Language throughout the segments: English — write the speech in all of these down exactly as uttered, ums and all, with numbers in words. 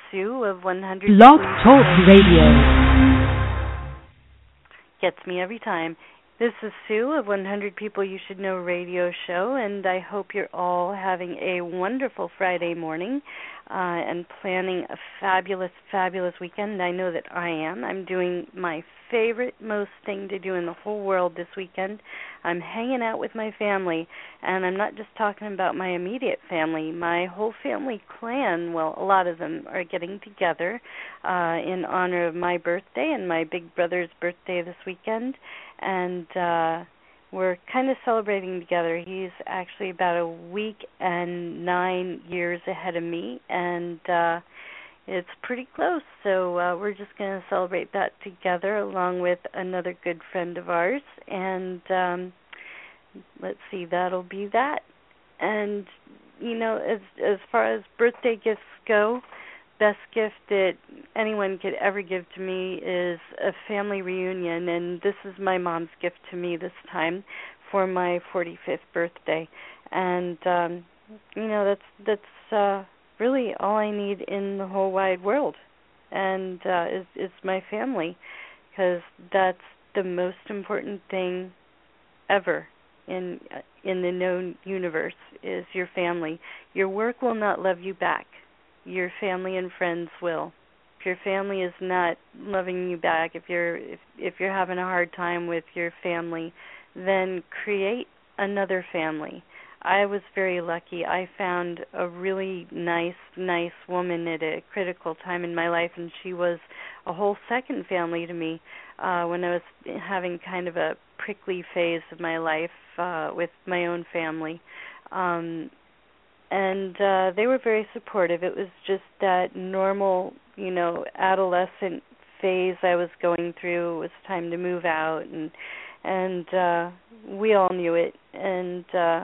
Sue of one hundred Blog Talk Radio. Gets me every time. This is Sue of one hundred People You Should Know radio show, and I hope you're all having a wonderful Friday morning uh, and planning a fabulous, fabulous weekend. I know that I am. I'm doing my favorite, most thing to do in the whole world this weekend. I'm hanging out with my family, and I'm not just talking about my immediate family. My whole family clan, well, a lot of them are getting together uh, in honor of my birthday and my big brother's birthday this weekend, and uh, we're kind of celebrating together. He's actually about a week and nine years ahead of me, and uh, it's pretty close, so uh, we're just going to celebrate that together along with another good friend of ours, and um, let's see, that'll be that. And, you know, as as far as birthday gifts go, best gift that anyone could ever give to me is a family reunion, and this is my mom's gift to me this time for my forty-fifth birthday. And, um, you know, that's, that's uh, really all I need in the whole wide world, and uh, is, is my family, because that's the most important thing ever in in the known universe is your family. Your work will not love you back. Your family and friends will. If your family is not loving you back, if you're if, if you're having a hard time with your family, then create another family. I was very lucky. I found a really nice, nice woman at a critical time in my life, and she was a whole second family to me uh, when I was having kind of a prickly phase of my life uh, with my own family. Um, and uh, they were very supportive. It was just that normal, you know, adolescent phase I was going through. It was time to move out, and and uh, we all knew it, and uh,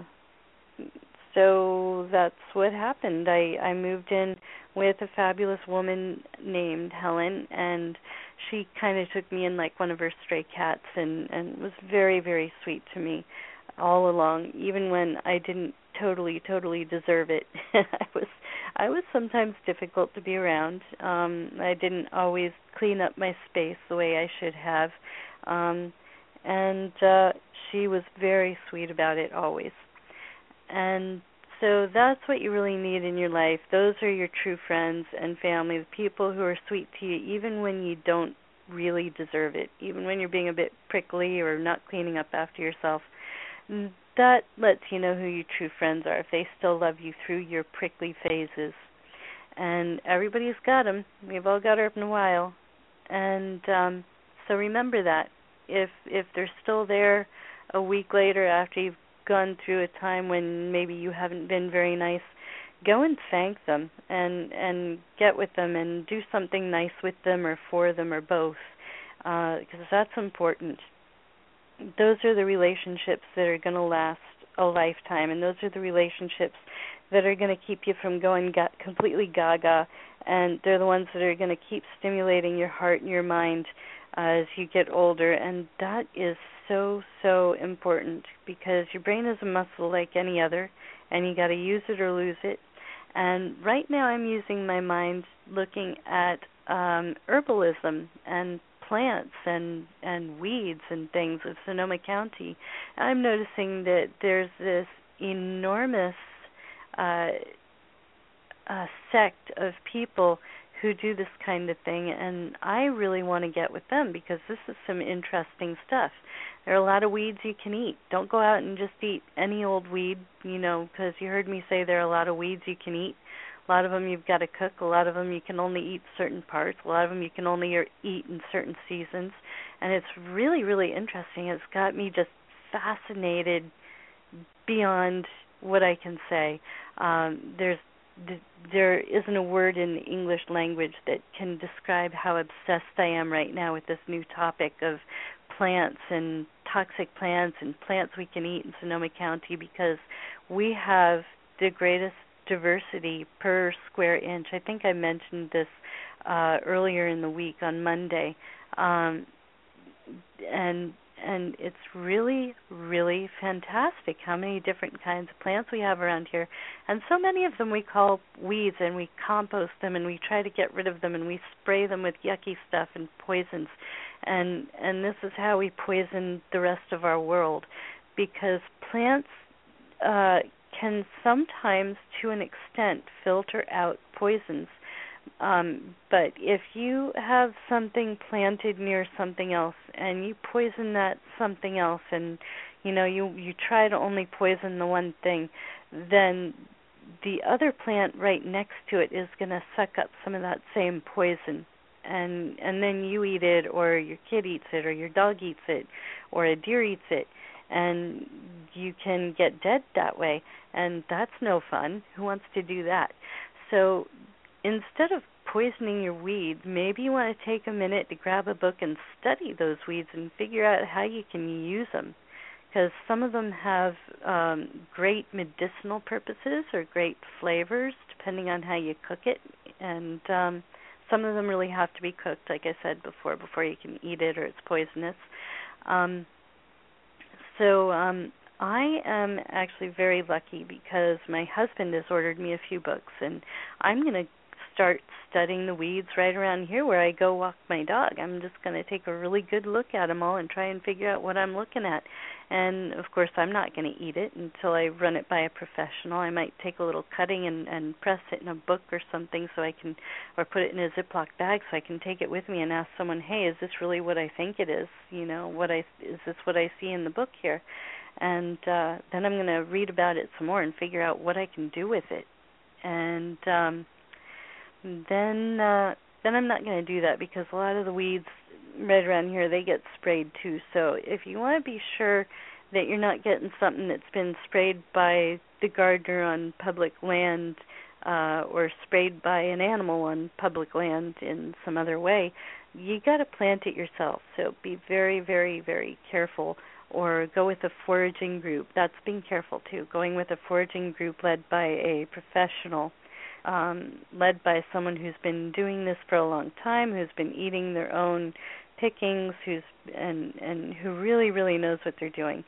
so that's what happened. I, I moved in with a fabulous woman named Helen, and she kind of took me in like one of her stray cats, and, and was very, very sweet to me all along, even when I didn't totally, totally deserve it. I was I was sometimes difficult to be around. Um, I didn't always clean up my space the way I should have, um, and uh, she was very sweet about it always. And so that's what you really need in your life. Those are your true friends and family, the people who are sweet to you even when you don't really deserve it, even when you're being a bit prickly or not cleaning up after yourself. That lets you know who your true friends are, if they still love you through your prickly phases. And everybody's got them. We've all got her in a while. And um, so remember that. If if they're still there a week later after you've gone through a time when maybe you haven't been very nice, go and thank them and and get with them and do something nice with them or for them or both, because uh, that's important. Those are the relationships that are going to last a lifetime, and those are the relationships that are going to keep you from going ga- completely gaga, and they're the ones that are going to keep stimulating your heart and your mind uh, as you get older, and that is so, so important, because your brain is a muscle like any other, and you got to use it or lose it. And right now I'm using my mind looking at um, herbalism and plants and, and weeds and things of Sonoma County. I'm noticing that there's this enormous uh, uh, sect of people who do this kind of thing, and I really want to get with them because this is some interesting stuff. There are a lot of weeds you can eat. Don't go out and just eat any old weed, you know, because you heard me say there are a lot of weeds you can eat. A lot of them you've got to cook. A lot of them you can only eat certain parts. A lot of them you can only eat in certain seasons. And it's really, really interesting. It's got me just fascinated beyond what I can say. Um, there's there isn't a word in the English language that can describe how obsessed I am right now with this new topic of plants and toxic plants and plants we can eat in Sonoma County, because we have the greatest diversity per square inch. I think I mentioned this uh, earlier in the week on Monday. Um, and and it's really, really fantastic how many different kinds of plants we have around here. And so many of them we call weeds, and we compost them, and we try to get rid of them, and we spray them with yucky stuff and poisons. And and this is how we poison the rest of our world, because plants uh, can sometimes, to an extent, filter out poisons. Um, but if you have something planted near something else and you poison that something else, and you know you you try to only poison the one thing, then the other plant right next to it is going to suck up some of that same poison, and and then you eat it, or your kid eats it, or your dog eats it, or a deer eats it, and you can get dead that way, and that's no fun. Who wants to do that? So instead of poisoning your weeds, maybe you want to take a minute to grab a book and study those weeds and figure out how you can use them, because some of them have um, great medicinal purposes or great flavors, depending on how you cook it, and um, some of them really have to be cooked, like I said before, before you can eat it, or it's poisonous. Um, so um, I am actually very lucky because my husband has ordered me a few books, and I'm going to start studying the weeds right around here where I go walk my dog. I'm just going to take a really good look at them all and try and figure out what I'm looking at. And, of course, I'm not going to eat it until I run it by a professional. I might take a little cutting and, and press it in a book or something so I can, or put it in a Ziploc bag so I can take it with me and ask someone, hey, is this really what I think it is? You know, what I is this what I see in the book here? And uh, then I'm going to read about it some more and figure out what I can do with it. And um then uh, then I'm not going to do that, because a lot of the weeds right around here, they get sprayed too. So if you want to be sure that you're not getting something that's been sprayed by the gardener on public land, uh, or sprayed by an animal on public land in some other way, you got to plant it yourself. So be very, very, very careful. Or go with a foraging group. That's being careful too. Going with a foraging group led by a professional. Um, led by someone who's been doing this for a long time, who's been eating their own pickings, who's and and who really, really knows what they're doing.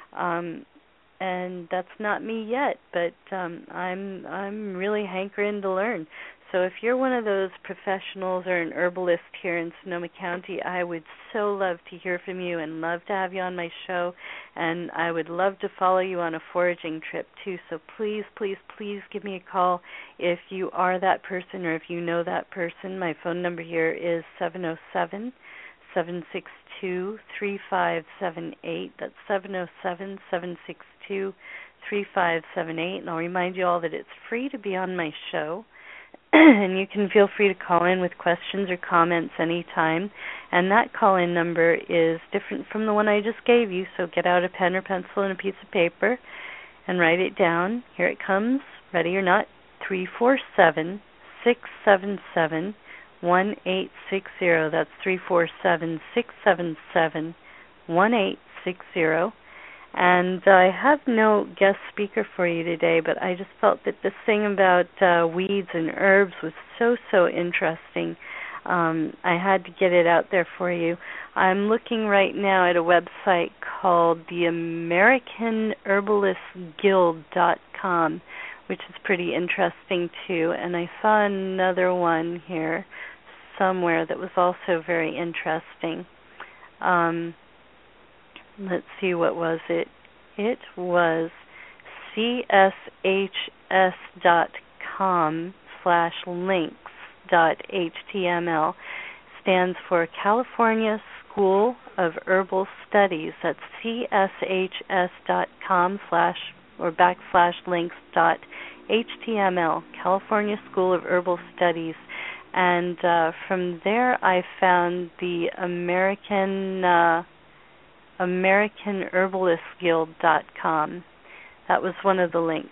Um, and that's not me yet, but um, I'm I'm really hankering to learn. So if you're one of those professionals or an herbalist here in Sonoma County, I would so love to hear from you and love to have you on my show, and I would love to follow you on a foraging trip too. So please, please, please give me a call if you are that person or if you know that person. My phone number here is seven oh seven, seven six two, three five seven eight. That's seven oh seven, seven six two, three five seven eight. And I'll remind you all that it's free to be on my show. And you can feel free to call in with questions or comments anytime. And that call-in number is different from the one I just gave you, so get out a pen or pencil and a piece of paper and write it down. Here it comes, ready or not, three four seven, six seven seven, one eight six zero. That's three four seven, six seven seven, one eight six zero. And I have no guest speaker for you today, but I just felt that this thing about uh, weeds and herbs was so, so interesting. Um, I had to get it out there for you. I'm looking right now at a website called the American Herbalist Guild dot com, which is pretty interesting too. And I saw another one here somewhere that was also very interesting. Um, Let's see, what was it? It was C S H S dot com slash links dot H T M L. Stands for California School of Herbal Studies. That's C S H S dot com slash or backslash links dot H T M L. California School of Herbal Studies. And uh, from there I found the American... Uh, American Herbalist Guild dot com. That was one of the links.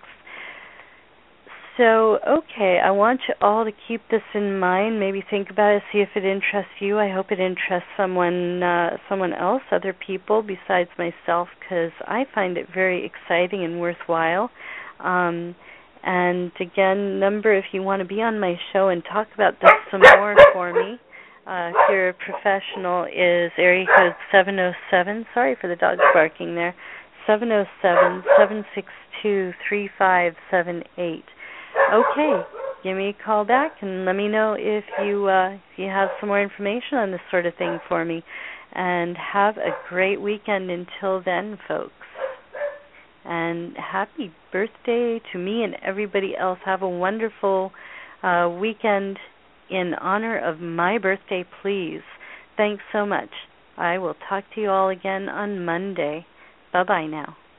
So, okay, I want you all to keep this in mind. Maybe think about it, see if it interests you. I hope it interests someone, uh, someone else, other people besides myself, because I find it very exciting and worthwhile. Um, and again, number if you want to be on my show and talk about this some more for me. Uh, if you're a professional, is area code seven oh seven, sorry for the dogs barking there, seven oh seven, seven six two, three five seven eight. Okay, give me a call back and let me know if you uh, if you have some more information on this sort of thing for me. And have a great weekend until then, folks. And happy birthday to me and everybody else. Have a wonderful uh, weekend in honor of my birthday, please. Thanks so much. I will talk to you all again on Monday. Bye-bye now.